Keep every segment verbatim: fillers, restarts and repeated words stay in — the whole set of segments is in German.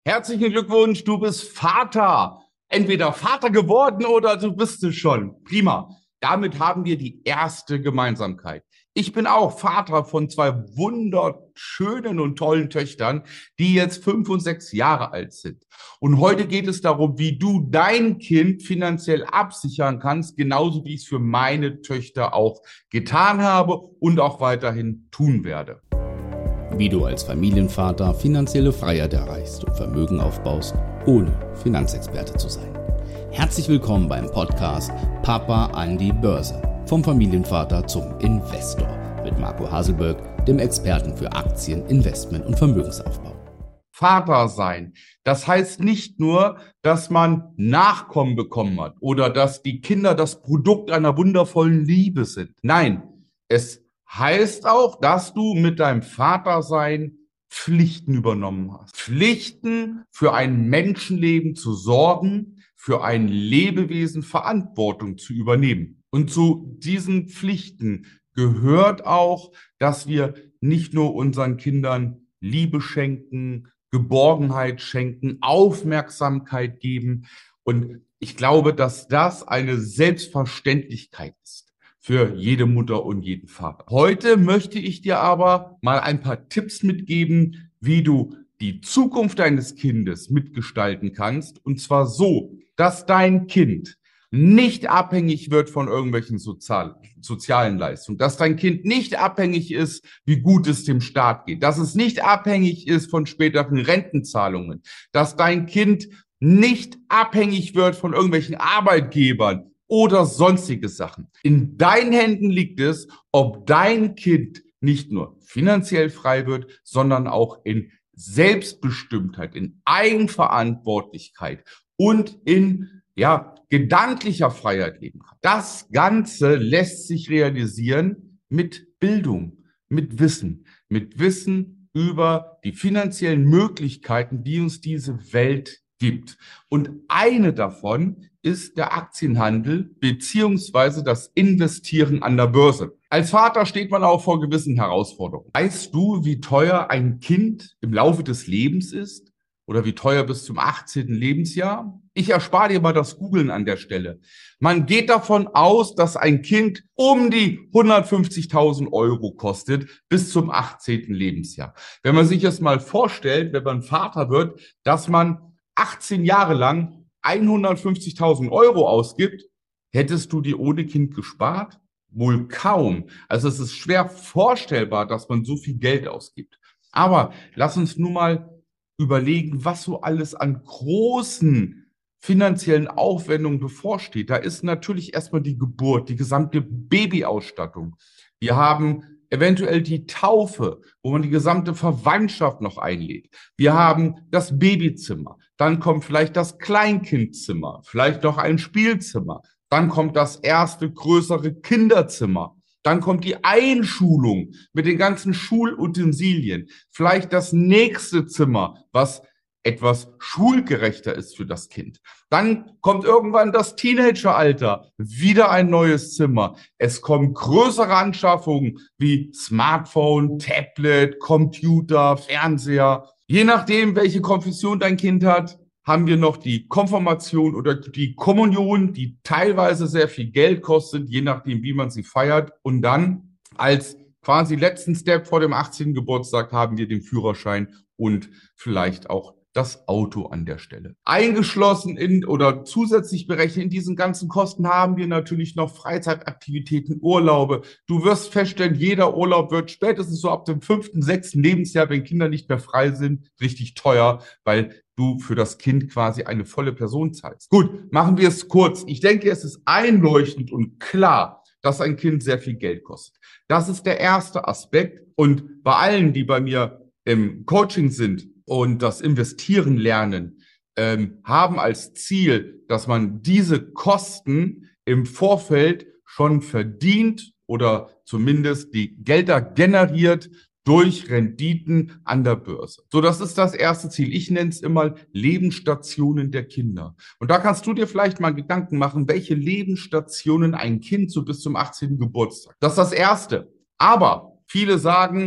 Herzlichen Glückwunsch, du bist Vater. Entweder Vater geworden oder du bist es schon. Prima. Damit haben wir die erste Gemeinsamkeit. Ich bin auch Vater von zwei wunderschönen und tollen Töchtern, die jetzt fünf und sechs Jahre alt sind. Und heute geht es darum, wie du dein Kind finanziell absichern kannst, genauso wie ich es für meine Töchter auch getan habe und auch weiterhin tun werde. Wie du als Familienvater finanzielle Freiheit erreichst und Vermögen aufbaust, ohne Finanzexperte zu sein. Herzlich willkommen beim Podcast Papa an die Börse. Vom Familienvater zum Investor mit Marco Haselberg, dem Experten für Aktien, Investment und Vermögensaufbau. Vater sein, das heißt nicht nur, dass man Nachkommen bekommen hat oder dass die Kinder das Produkt einer wundervollen Liebe sind. Nein, es heißt auch, dass du mit deinem Vatersein Pflichten übernommen hast. Pflichten, für ein Menschenleben zu sorgen, für ein Lebewesen Verantwortung zu übernehmen. Und zu diesen Pflichten gehört auch, dass wir nicht nur unseren Kindern Liebe schenken, Geborgenheit schenken, Aufmerksamkeit geben. Und ich glaube, dass das eine Selbstverständlichkeit ist für jede Mutter und jeden Vater. Heute möchte ich dir aber mal ein paar Tipps mitgeben, wie du die Zukunft deines Kindes mitgestalten kannst. Und zwar so, dass dein Kind nicht abhängig wird von irgendwelchen Sozial sozialen Leistungen, dass dein Kind nicht abhängig ist, wie gut es dem Staat geht, dass es nicht abhängig ist von späteren Rentenzahlungen, dass dein Kind nicht abhängig wird von irgendwelchen Arbeitgebern oder sonstige Sachen. In deinen Händen liegt es, ob dein Kind nicht nur finanziell frei wird, sondern auch in Selbstbestimmtheit, in Eigenverantwortlichkeit und in, ja, gedanklicher Freiheit leben kann. Das Ganze lässt sich realisieren mit Bildung, mit Wissen, mit Wissen über die finanziellen Möglichkeiten, die uns diese Welt gibt. Und eine davon ist der Aktienhandel beziehungsweise das Investieren an der Börse. Als Vater steht man auch vor gewissen Herausforderungen. Weißt du, wie teuer ein Kind im Laufe des Lebens ist? Oder wie teuer bis zum achtzehnten Lebensjahr? Ich erspare dir mal das Googlen an der Stelle. Man geht davon aus, dass ein Kind um die hundertfünfzigtausend Euro kostet bis zum achtzehnten Lebensjahr. Wenn man sich jetzt mal vorstellt, wenn man Vater wird, dass man achtzehn Jahre lang hundertfünfzigtausend Euro ausgibt, hättest du dir ohne Kind gespart? Wohl kaum. Also es ist schwer vorstellbar, dass man so viel Geld ausgibt. Aber lass uns nun mal überlegen, was so alles an großen finanziellen Aufwendungen bevorsteht. Da ist natürlich erstmal die Geburt, die gesamte Babyausstattung. Wir haben eventuell die Taufe, wo man die gesamte Verwandtschaft noch einlädt. Wir haben das Babyzimmer. Dann kommt vielleicht das Kleinkindzimmer, vielleicht noch ein Spielzimmer. Dann kommt das erste größere Kinderzimmer. Dann kommt die Einschulung mit den ganzen Schulutensilien. Vielleicht das nächste Zimmer, was etwas schulgerechter ist für das Kind. Dann kommt irgendwann das Teenageralter, wieder ein neues Zimmer. Es kommen größere Anschaffungen wie Smartphone, Tablet, Computer, Fernseher. Je nachdem, welche Konfession dein Kind hat, haben wir noch die Konfirmation oder die Kommunion, die teilweise sehr viel Geld kostet, je nachdem, wie man sie feiert. Und dann als quasi letzten Step vor dem achtzehnten Geburtstag haben wir den Führerschein und vielleicht auch das Auto an der Stelle. Eingeschlossen in oder zusätzlich berechnet in diesen ganzen Kosten haben wir natürlich noch Freizeitaktivitäten, Urlaube. Du wirst feststellen, jeder Urlaub wird spätestens so ab dem fünften, sechsten Lebensjahr, wenn Kinder nicht mehr frei sind, richtig teuer, weil du für das Kind quasi eine volle Person zahlst. Gut, machen wir es kurz. Ich denke, es ist einleuchtend und klar, dass ein Kind sehr viel Geld kostet. Das ist der erste Aspekt. Und bei allen, die bei mir im Coaching sind und das Investieren lernen, ähm, haben als Ziel, dass man diese Kosten im Vorfeld schon verdient oder zumindest die Gelder generiert durch Renditen an der Börse. So, das ist das erste Ziel. Ich nenne es immer Lebensstationen der Kinder. Und da kannst du dir vielleicht mal Gedanken machen, welche Lebensstationen ein Kind so bis zum achtzehnten Geburtstag. Das ist das Erste. Aber viele sagen,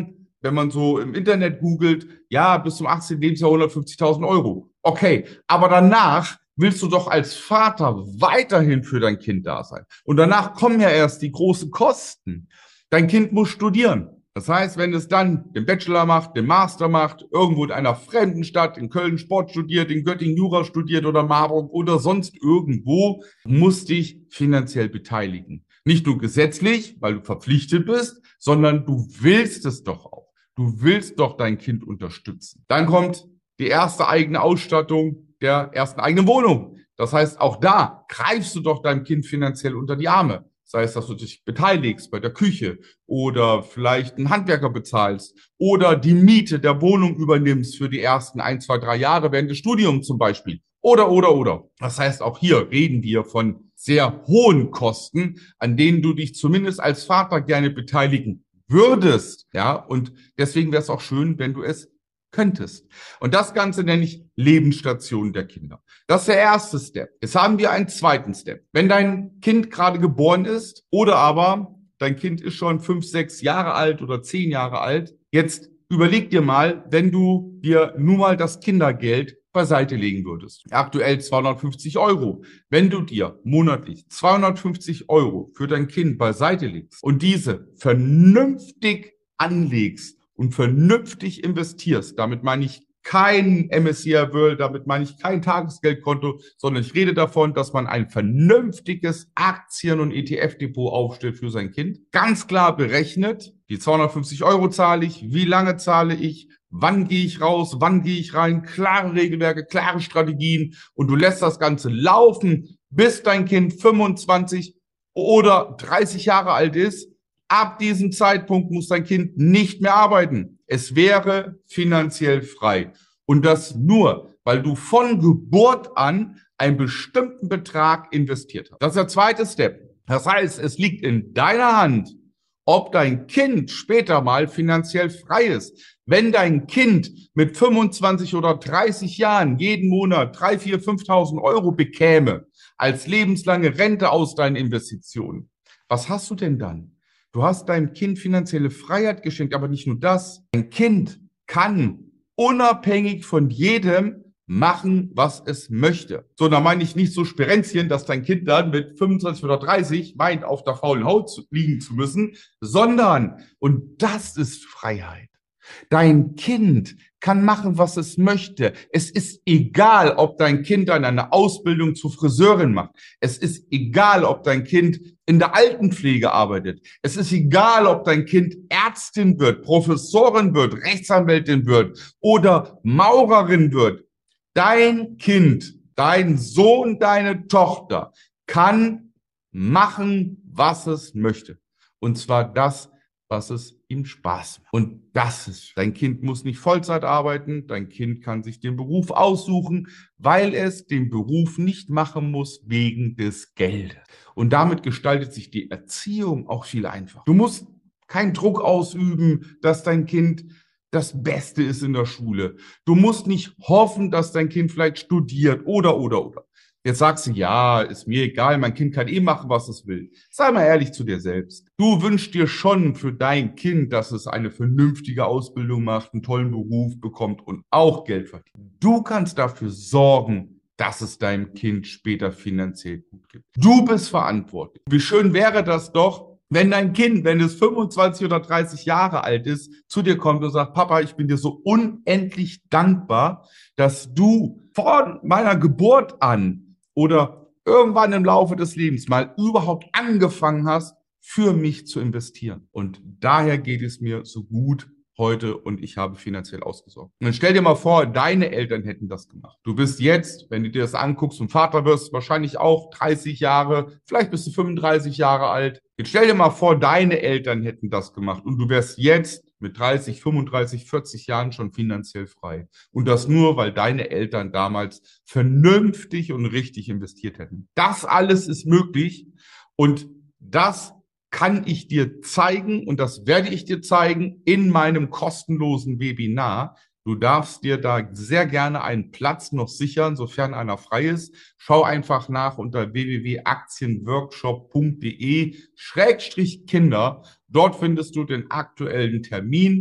wenn man so im Internet googelt, ja, bis zum achtzehnten Lebensjahr hundertfünfzigtausend Euro. Okay, aber danach willst du doch als Vater weiterhin für dein Kind da sein. Und danach kommen ja erst die großen Kosten. Dein Kind muss studieren. Das heißt, wenn es dann den Bachelor macht, den Master macht, irgendwo in einer fremden Stadt, in Köln Sport studiert, in Göttingen Jura studiert oder Marburg oder sonst irgendwo, musst dich finanziell beteiligen. Nicht nur gesetzlich, weil du verpflichtet bist, sondern du willst es doch auch. Du willst doch dein Kind unterstützen. Dann kommt die erste eigene Ausstattung der ersten eigenen Wohnung. Das heißt, auch da greifst du doch deinem Kind finanziell unter die Arme. Sei es, dass du dich beteiligst bei der Küche oder vielleicht einen Handwerker bezahlst oder die Miete der Wohnung übernimmst für die ersten ein, zwei, drei Jahre während des Studiums zum Beispiel. Oder, oder, oder. Das heißt, auch hier reden wir von sehr hohen Kosten, an denen du dich zumindest als Vater gerne beteiligen würdest. Ja, und deswegen wäre es auch schön, wenn du es könntest. Und das Ganze nenne ich Lebensstation der Kinder. Das ist der erste Step. Jetzt haben wir einen zweiten Step. Wenn dein Kind gerade geboren ist oder aber dein Kind ist schon fünf, sechs Jahre alt oder zehn Jahre alt, jetzt überleg dir mal, wenn du dir nur mal das Kindergeld beiseite legen würdest. Aktuell zweihundertfünfzig Euro. Wenn du dir monatlich zweihundertfünfzig Euro für dein Kind beiseite legst und diese vernünftig anlegst und vernünftig investierst, damit meine ich kein M S C I World, damit meine ich kein Tagesgeldkonto, sondern ich rede davon, dass man ein vernünftiges Aktien- und E T F-Depot aufstellt für sein Kind. Ganz klar berechnet, die zweihundertfünfzig Euro zahle ich, wie lange zahle ich, wann gehe ich raus, wann gehe ich rein, klare Regelwerke, klare Strategien und du lässt das Ganze laufen, bis dein Kind fünfundzwanzig oder dreißig Jahre alt ist. Ab diesem Zeitpunkt muss dein Kind nicht mehr arbeiten. Es wäre finanziell frei. Und das nur, weil du von Geburt an einen bestimmten Betrag investiert hast. Das ist der zweite Step. Das heißt, es liegt in deiner Hand, ob dein Kind später mal finanziell frei ist. Wenn dein Kind mit fünfundzwanzig oder dreißig Jahren jeden Monat drei, vier, fünftausend Euro bekäme als lebenslange Rente aus deinen Investitionen, was hast du denn dann? Du hast deinem Kind finanzielle Freiheit geschenkt, aber nicht nur das. Ein Kind kann unabhängig von jedem machen, was es möchte. So, da meine ich nicht so Sperenzchen, dass dein Kind dann mit fünfundzwanzig oder dreißig meint, auf der faulen Haut liegen zu müssen, sondern, und das ist Freiheit. Dein Kind kann machen, was es möchte. Es ist egal, ob dein Kind dann eine Ausbildung zur Friseurin macht. Es ist egal, ob dein Kind in der Altenpflege arbeitet. Es ist egal, ob dein Kind Ärztin wird, Professorin wird, Rechtsanwältin wird oder Maurerin wird. Dein Kind, dein Sohn, deine Tochter kann machen, was es möchte. Und zwar das, was es ihm Spaß macht. Und das ist, dein Kind muss nicht Vollzeit arbeiten, dein Kind kann sich den Beruf aussuchen, weil es den Beruf nicht machen muss wegen des Geldes. Und damit gestaltet sich die Erziehung auch viel einfacher. Du musst keinen Druck ausüben, dass dein Kind das Beste ist in der Schule. Du musst nicht hoffen, dass dein Kind vielleicht studiert oder, oder, oder. Jetzt sagst du, ja, ist mir egal, mein Kind kann eh machen, was es will. Sei mal ehrlich zu dir selbst. Du wünschst dir schon für dein Kind, dass es eine vernünftige Ausbildung macht, einen tollen Beruf bekommt und auch Geld verdient. Du kannst dafür sorgen, dass es deinem Kind später finanziell gut geht. Du bist verantwortlich. Wie schön wäre das doch, wenn dein Kind, wenn es fünfundzwanzig oder dreißig Jahre alt ist, zu dir kommt und sagt, Papa, ich bin dir so unendlich dankbar, dass du von meiner Geburt an oder irgendwann im Laufe des Lebens mal überhaupt angefangen hast, für mich zu investieren. Und daher geht es mir so gut heute und ich habe finanziell ausgesorgt. Und dann stell dir mal vor, deine Eltern hätten das gemacht. Du bist jetzt, wenn du dir das anguckst und Vater wirst, wahrscheinlich auch dreißig Jahre, vielleicht bist du fünfunddreißig Jahre alt. Jetzt stell dir mal vor, deine Eltern hätten das gemacht und du wärst jetzt mit dreißig, fünfunddreißig, vierzig Jahren schon finanziell frei. Und das nur, weil deine Eltern damals vernünftig und richtig investiert hätten. Das alles ist möglich und das kann ich dir zeigen und das werde ich dir zeigen in meinem kostenlosen Webinar. Du darfst dir da sehr gerne einen Platz noch sichern, sofern einer frei ist. Schau einfach nach unter w w w punkt aktienworkshop punkt de Schrägstrich Kinder. Dort findest du den aktuellen Termin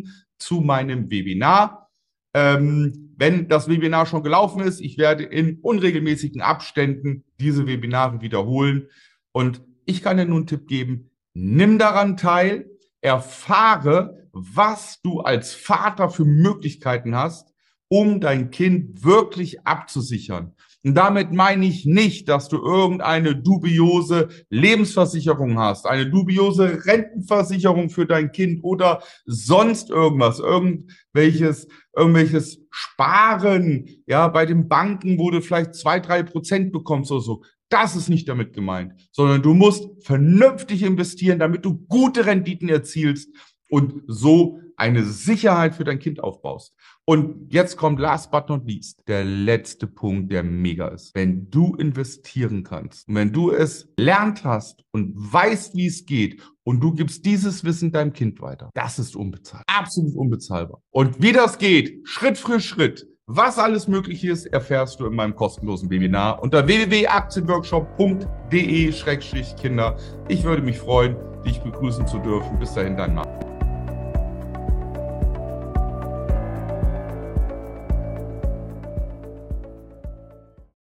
zu meinem Webinar. Ähm, wenn das Webinar schon gelaufen ist, ich werde in unregelmäßigen Abständen diese Webinare wiederholen. Und ich kann dir nur einen Tipp geben, nimm daran teil, erfahre, was du als Vater für Möglichkeiten hast, um dein Kind wirklich abzusichern. Und damit meine ich nicht, dass du irgendeine dubiose Lebensversicherung hast, eine dubiose Rentenversicherung für dein Kind oder sonst irgendwas, irgendwelches, irgendwelches Sparen, ja, bei den Banken, wo du vielleicht zwei, drei Prozent bekommst oder so. Das ist nicht damit gemeint, sondern du musst vernünftig investieren, damit du gute Renditen erzielst und so eine Sicherheit für dein Kind aufbaust. Und jetzt kommt last but not least der letzte Punkt, der mega ist. Wenn du investieren kannst und wenn du es lernt hast und weißt, wie es geht und du gibst dieses Wissen deinem Kind weiter, das ist unbezahlbar, absolut unbezahlbar. Und wie das geht, Schritt für Schritt, was alles möglich ist, erfährst du in meinem kostenlosen Webinar unter w w w punkt aktienworkshop punkt de Schrägstrich Kinder. Ich würde mich freuen, dich begrüßen zu dürfen. Bis dahin, dein Mann.